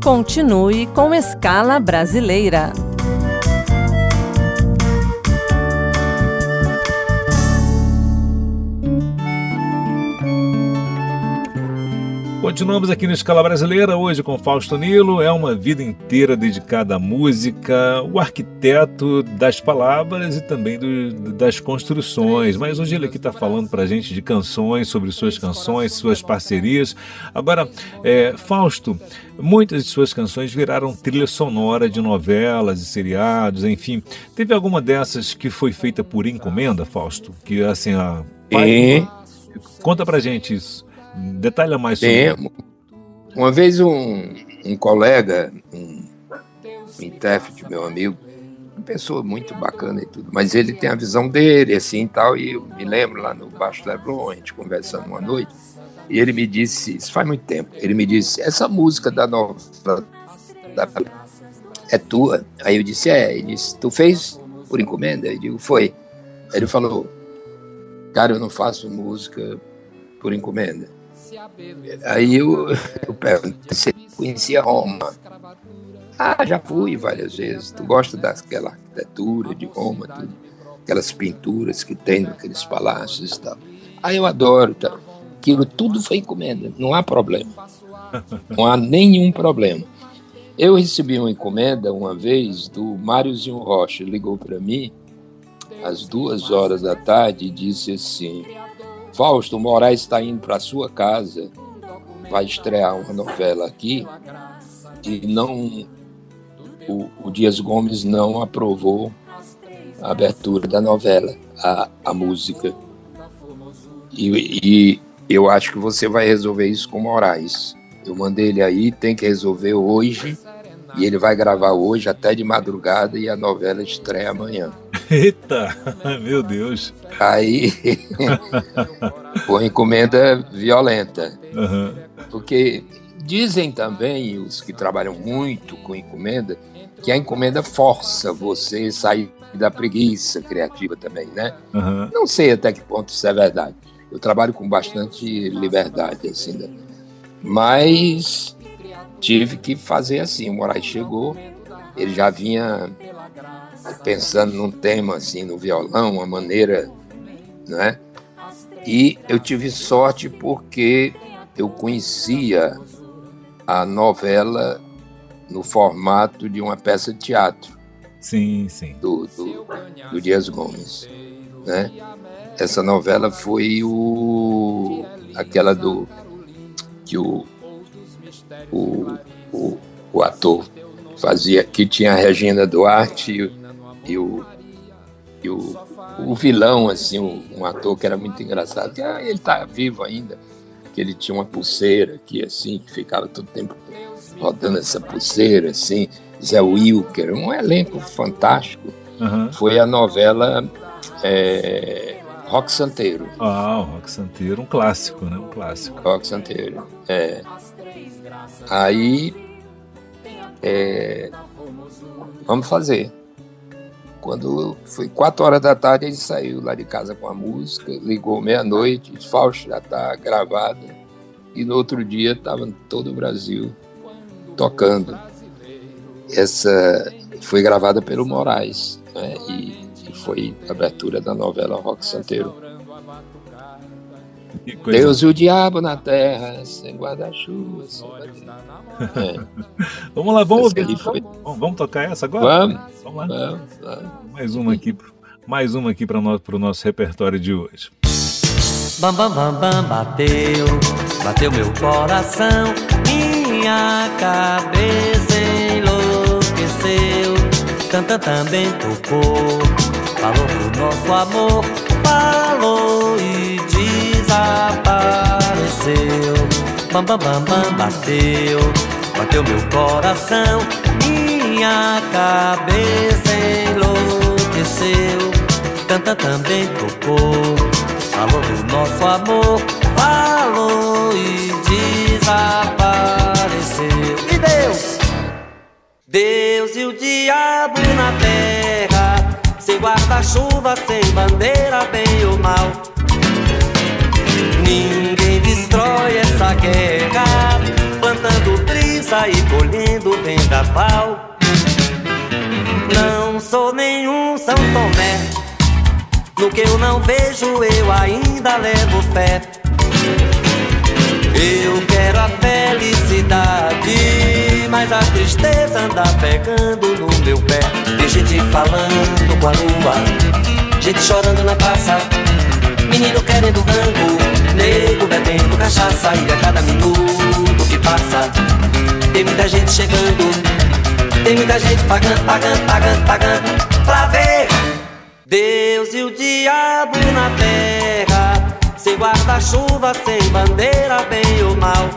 Continue com Escala Brasileira. Continuamos aqui na Escala Brasileira, hoje com Fausto Nilo. É uma vida inteira dedicada à música, o arquiteto das palavras e também das construções. Mas hoje ele aqui está falando para a gente de canções, sobre suas canções, suas parcerias. Agora, Fausto, muitas de suas canções viraram trilha sonora de novelas e seriados, enfim. Teve alguma dessas que foi feita por encomenda, Fausto? Que assim, conta pra gente isso. Detalha mais sobre isso. Uma vez um colega, um intérprete, meu amigo, uma pessoa muito bacana e tudo, mas ele tem a visão dele, assim, e tal, e eu me lembro lá no Baixo Leblon, a gente conversando uma noite, e ele me disse, isso faz muito tempo, ele me disse, essa música da novela é tua? Aí eu disse, ele disse, tu fez por encomenda? Eu digo, foi. Aí ele falou, cara, eu não faço música por encomenda. Aí eu perguntei, você conhecia Roma? Já fui várias vezes. Tu gosta daquela arquitetura de Roma, tudo, aquelas pinturas que tem naqueles palácios e tal. Eu adoro, tal. Aquilo tudo foi encomenda, não há problema. Não há nenhum problema. Eu recebi uma encomenda uma vez do Máriozinho Rocha, ligou para mim às 2h da tarde e disse assim, Fausto, o Moraes está indo para a sua casa, vai estrear uma novela aqui e o Dias Gomes não aprovou a abertura da novela, a música. E eu acho que você vai resolver isso com o Moraes. Eu mandei ele aí, tem que resolver hoje, e ele vai gravar hoje até de madrugada e a novela estreia amanhã. Eita, meu Deus. Aí, uma encomenda violenta. Uhum. Porque dizem também, os que trabalham muito com encomenda, que a encomenda força você a sair da preguiça criativa também, né? Uhum. Não sei até que ponto isso é verdade. Eu trabalho com bastante liberdade, assim, né? Mas tive que fazer assim. O Moraes chegou, ele já vinha pensando num tema assim, no violão, uma maneira, né? E eu tive sorte porque eu conhecia a novela no formato de uma peça de teatro. Sim, sim. Do Dias Gomes, né? Essa novela foi aquela que o ator fazia, que tinha a Regina Duarte e o vilão, assim, um ator que era muito engraçado, que ele está vivo ainda, que ele tinha uma pulseira aqui, assim, que ficava todo tempo rodando essa pulseira, assim, Zé Wilker, um elenco fantástico. Uhum. Foi a novela Roque Santeiro. O Roque Santeiro, um clássico, né? Um clássico. Roque Santeiro, Aí, vamos fazer. Quando foi 4h da tarde, ele saiu lá de casa com a música, ligou meia-noite, disse, Fausto, já está gravado. E no outro dia estava em todo o Brasil tocando. Essa foi gravada pelo Moraes, né? E foi a abertura da novela Roque Santeiro. Deus e o diabo na terra, sem guarda-chuva, sem Vamos lá, vamos tocar essa agora? Vamos lá. Mais uma aqui para o nosso repertório de hoje. Bam, bam, bam, bam, bateu meu coração, minha cabeça enlouqueceu, tanta também tocou, falou pro nosso amor, falou e desapareceu. Bam, bam, bam, bam, bateu meu coração, minha cabeça enlouqueceu, tanta também tocou, falou do nosso amor, falou e desapareceu. E Deus e o diabo na terra, sem guarda-chuva, sem bandeira, bem ou mal. Ninguém destrói essa guerra, plantando sair colhendo vendaval. Não sou nenhum São Tomé, no que eu não vejo eu ainda levo fé. Eu quero a felicidade, mas a tristeza anda pegando no meu pé. Tem gente falando com a lua, gente chorando na praça, menino querendo rango, nego bebendo cachaça. E a cada minuto que passa tem muita gente chegando, tem muita gente pagando, pagando, pagando, pagando pra ver Deus e o diabo na terra, sem guarda-chuva, sem bandeira, bem ou mal.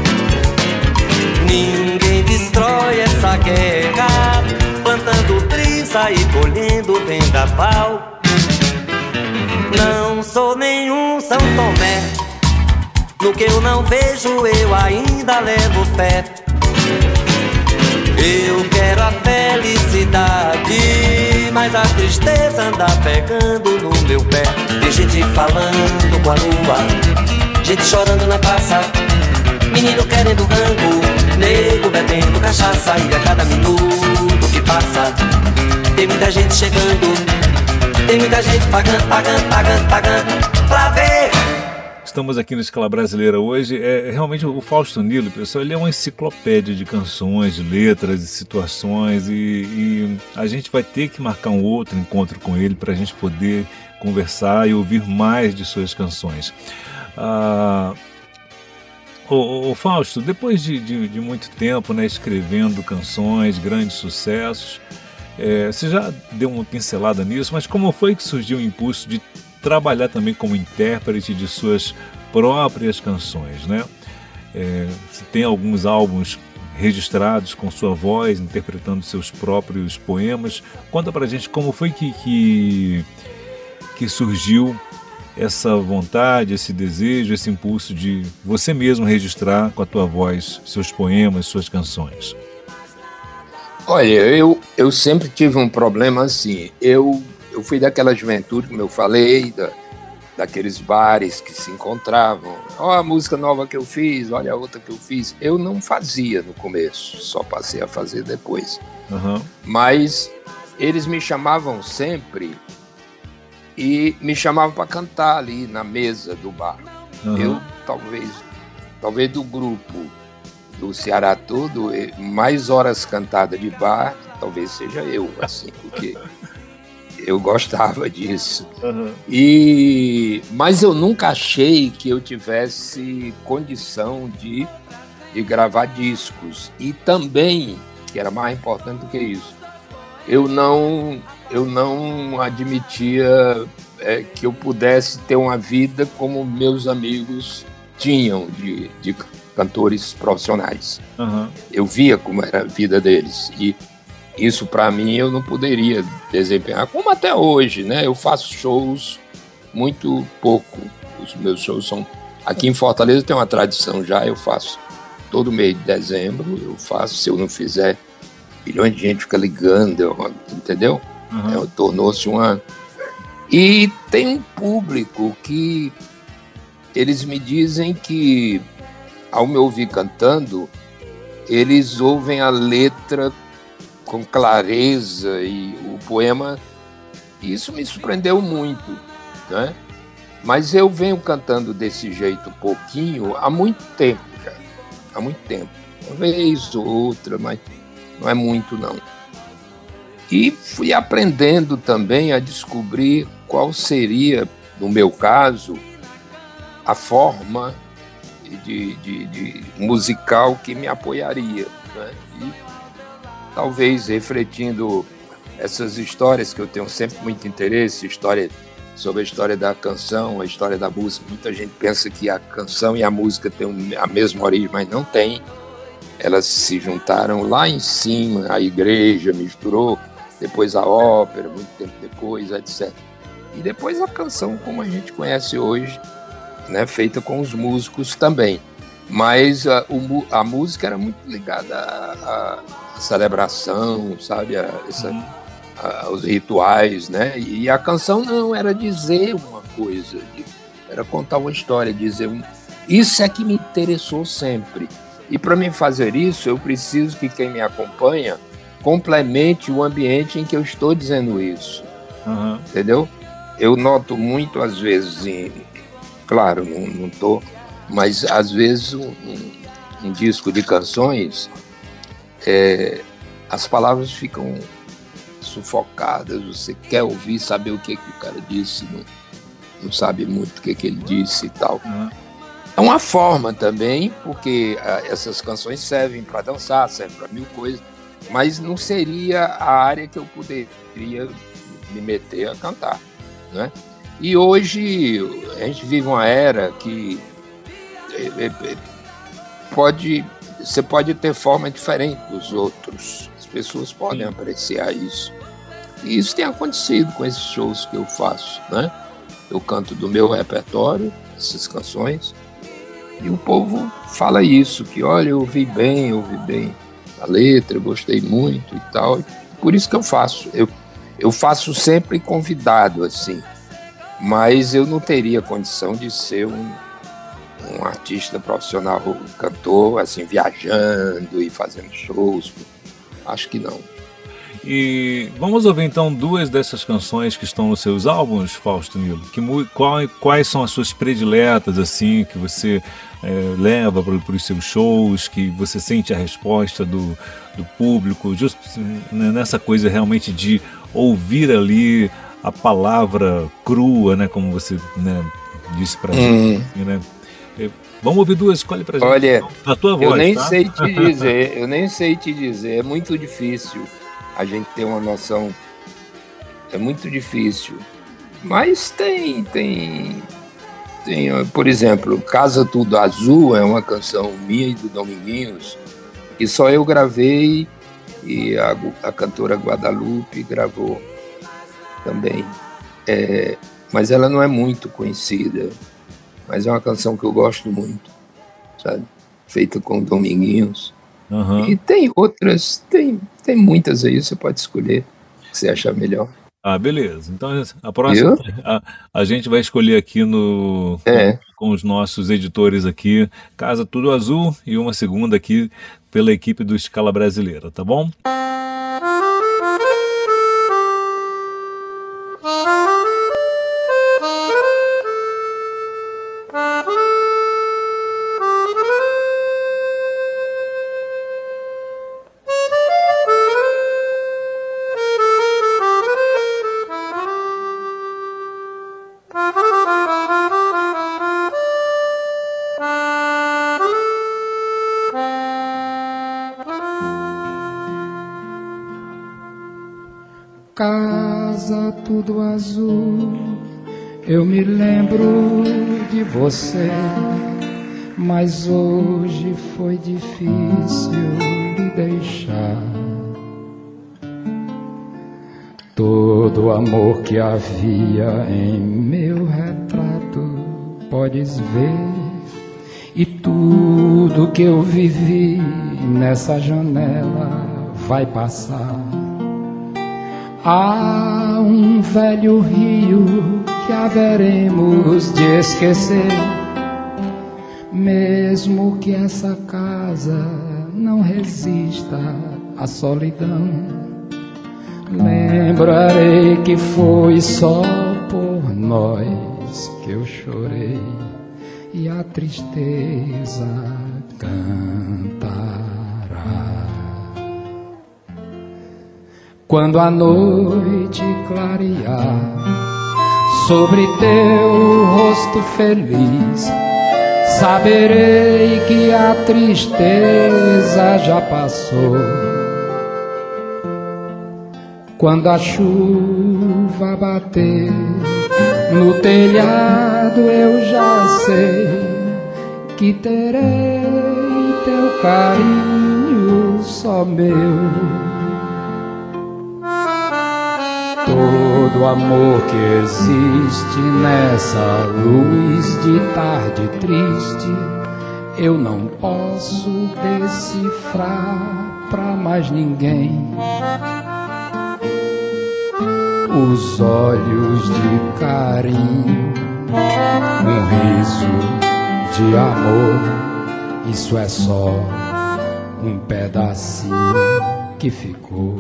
Ninguém destrói essa guerra, plantando brisa e colhendo vendaval. Não sou nenhum São Tomé, no que eu não vejo eu ainda levo fé. Eu quero a felicidade, mas a tristeza anda pegando no meu pé. Tem gente falando com a lua, gente chorando na praça, menino querendo rango, nego bebendo cachaça. E a cada minuto que passa tem muita gente chegando, tem muita gente pagando, pagando, pagando, pagando pra ver. Estamos aqui no Escala Brasileira hoje. Realmente o Fausto Nilo, pessoal, ele é uma enciclopédia de canções, de letras e situações, e a gente vai ter que marcar um outro encontro com ele para a gente poder conversar e ouvir mais de suas canções. O Fausto, depois de muito tempo, né, escrevendo canções, grandes sucessos, você já deu uma pincelada nisso, mas como foi que surgiu o impulso de trabalhar também como intérprete de suas próprias canções, né? Você tem alguns álbuns registrados com sua voz, interpretando seus próprios poemas. Conta pra gente como foi que surgiu essa vontade, esse desejo, esse impulso de você mesmo registrar com a tua voz seus poemas, suas canções. Olha, eu sempre tive um problema assim. Eu fui daquela juventude, como eu falei, daqueles bares que se encontravam. Olha a música nova que eu fiz, olha a outra que eu fiz. Eu não fazia no começo, só passei a fazer depois. Uhum. Mas eles me chamavam sempre e me chamavam para cantar ali na mesa do bar. Uhum. Eu, talvez do grupo do Ceará todo, mais horas cantadas de bar, talvez seja eu, assim, porque eu gostava disso. Uhum. Mas eu nunca achei que eu tivesse condição de gravar discos. E também, que era mais importante do que isso, eu não admitia que eu pudesse ter uma vida como meus amigos tinham de cantores profissionais. Uhum. Eu via como era a vida deles. E isso, para mim, eu não poderia desempenhar, como até hoje, né? Eu faço shows muito pouco. Os meus shows são... Aqui em Fortaleza tem uma tradição já, eu faço todo mês de dezembro, eu faço, se eu não fizer, milhões de gente fica ligando, entendeu? Uhum. Tornou-se uma... E tem um público que eles me dizem que, ao me ouvir cantando, eles ouvem a letra com clareza e o poema, isso me surpreendeu muito, né? Mas eu venho cantando desse jeito pouquinho há muito tempo já, há muito tempo, uma vez ou outra, mas não é muito não. E fui aprendendo também a descobrir qual seria, no meu caso, a forma de musical que me apoiaria, né? E talvez refletindo essas histórias que eu tenho sempre muito interesse, sobre a história da canção, a história da música. Muita gente pensa que a canção e a música têm a mesma origem, mas não tem. Elas se juntaram lá em cima, a igreja misturou, depois a ópera, muito tempo depois, etc. E depois a canção como a gente conhece hoje, né, feita com os músicos também. Mas a música era muito ligada à celebração, sabe, aos rituais, né? E a canção não, era dizer uma coisa, era contar uma história, dizer Isso é que me interessou sempre. E para mim fazer isso, eu preciso que quem me acompanha complemente o ambiente em que eu estou dizendo isso. Entendeu? Eu noto muito, às vezes, claro, não estou, mas às vezes um disco de canções, as palavras ficam sufocadas, você quer ouvir, saber o que o cara disse, não sabe muito o que ele disse e tal. É uma forma também, porque essas canções servem para dançar, servem para mil coisas, mas não seria a área que eu poderia me meter a cantar, né? E hoje a gente vive uma era que você pode ter forma diferente dos outros, as pessoas podem apreciar isso. E isso tem acontecido com esses shows que eu faço, né? Eu canto do meu repertório, essas canções, e o povo fala isso, que olha, eu ouvi bem a letra, eu gostei muito e tal. Por isso que eu faço. Eu faço sempre convidado, assim, mas eu não teria condição de ser um artista profissional, cantor, assim, viajando e fazendo shows. Acho que não. E vamos ouvir então duas dessas canções que estão nos seus álbuns, Fausto Nilo. Quais são as suas prediletas, assim, que você leva para os seus shows, que você sente a resposta do público, justo nessa coisa realmente de ouvir ali a palavra crua, né, como você, né, disse pra gente, né? Vamos ouvir duas, escolhe pra gente. Olha, a tua voz, eu nem tá? sei te dizer, é muito difícil a gente ter uma noção, é muito difícil, mas tem, por exemplo, Casa Tudo Azul é uma canção minha e do Dominguinhos, que só eu gravei e a cantora Guadalupe gravou também, mas ela não é muito conhecida, mas é uma canção que eu gosto muito, sabe? Feita com o Dominguinhos. E tem outras, tem muitas aí, você pode escolher o que você achar melhor. Ah, beleza. Então a próxima a gente vai escolher aqui com os nossos editores aqui, Casa Tudo Azul, e uma segunda aqui pela equipe do Scala Brasileira, tá bom? Casa tudo azul, eu me lembro de você, mas hoje foi difícil de deixar. Todo o amor que havia em meu retrato podes ver, e tudo que eu vivi nessa janela vai passar. Há um velho rio que haveremos de esquecer, mesmo que essa casa não resista à solidão. Lembrarei que foi só por nós que eu chorei, e a tristeza cantará. Quando a noite clarear sobre teu rosto feliz, saberei que a tristeza já passou. Quando a chuva bater no telhado, eu já sei que terei teu carinho só meu. Todo amor que existe nessa luz de tarde triste, eu não posso decifrar pra mais ninguém. Os olhos de carinho, um riso de amor, Isso é só um pedacinho que ficou.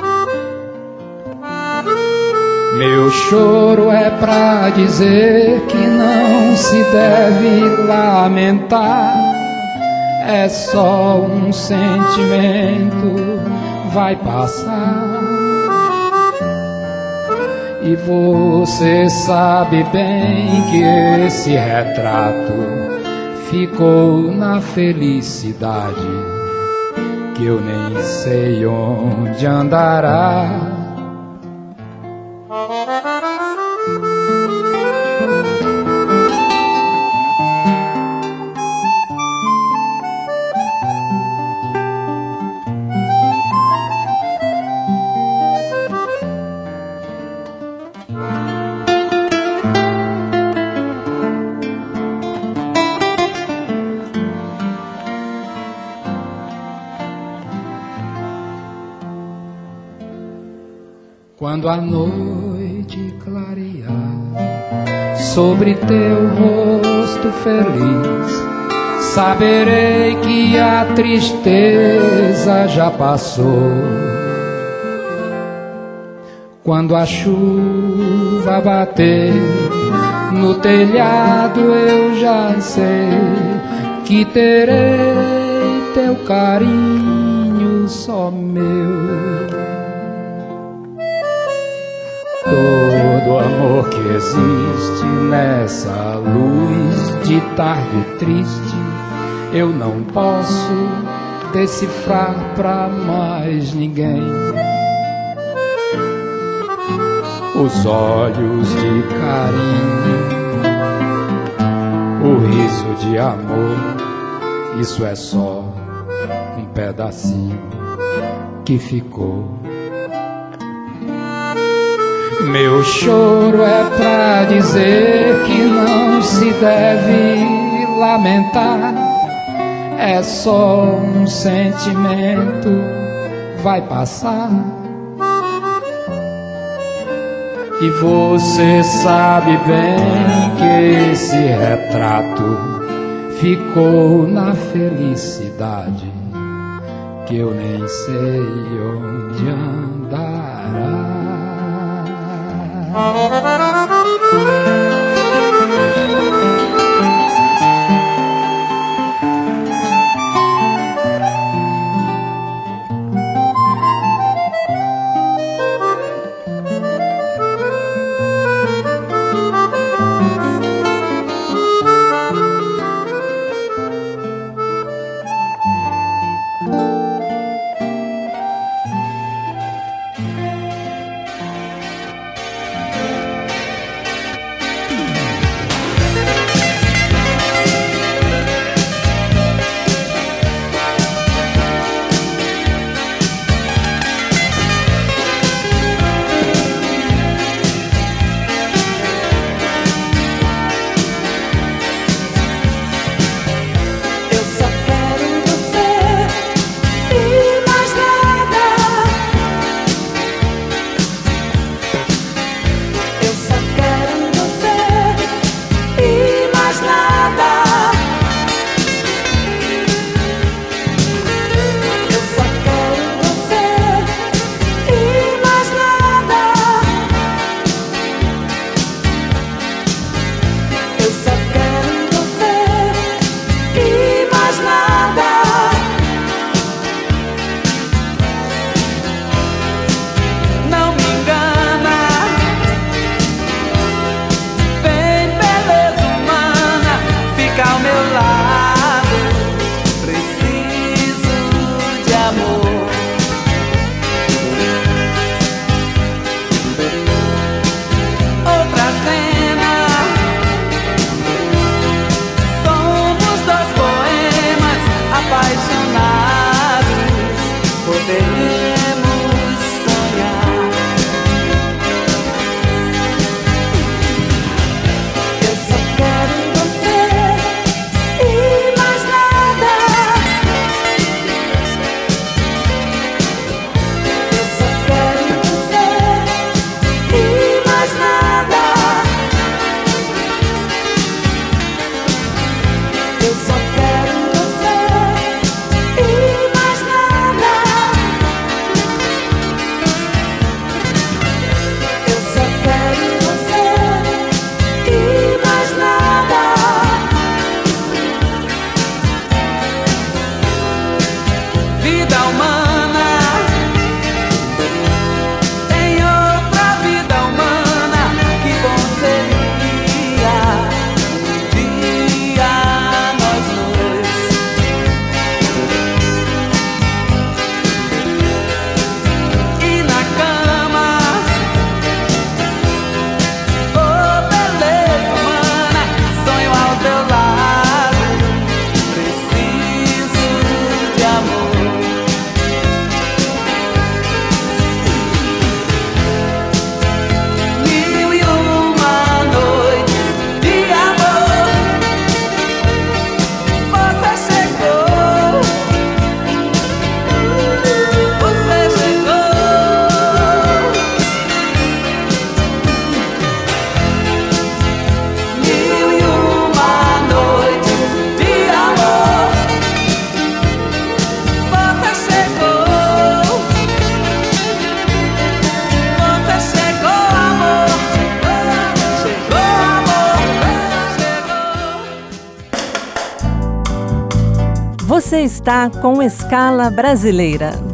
Meu choro é pra dizer que não se deve lamentar. É só um sentimento, vai passar. E você sabe bem que esse retrato ficou na felicidade, que eu nem sei onde andará. Quando a noite clarear sobre teu rosto feliz, saberei que a tristeza já passou. Quando a chuva bater no telhado, eu já sei que terei teu carinho só meu. Todo amor que existe nessa luz de tarde triste, eu não posso decifrar pra mais ninguém. Os olhos de carinho, o riso de amor, isso é só um pedacinho que ficou. Meu choro é pra dizer que não se deve lamentar. É só um sentimento, vai passar. E você sabe bem que esse retrato ficou na felicidade, que eu nem sei onde andará. Você está com Escala Brasileira,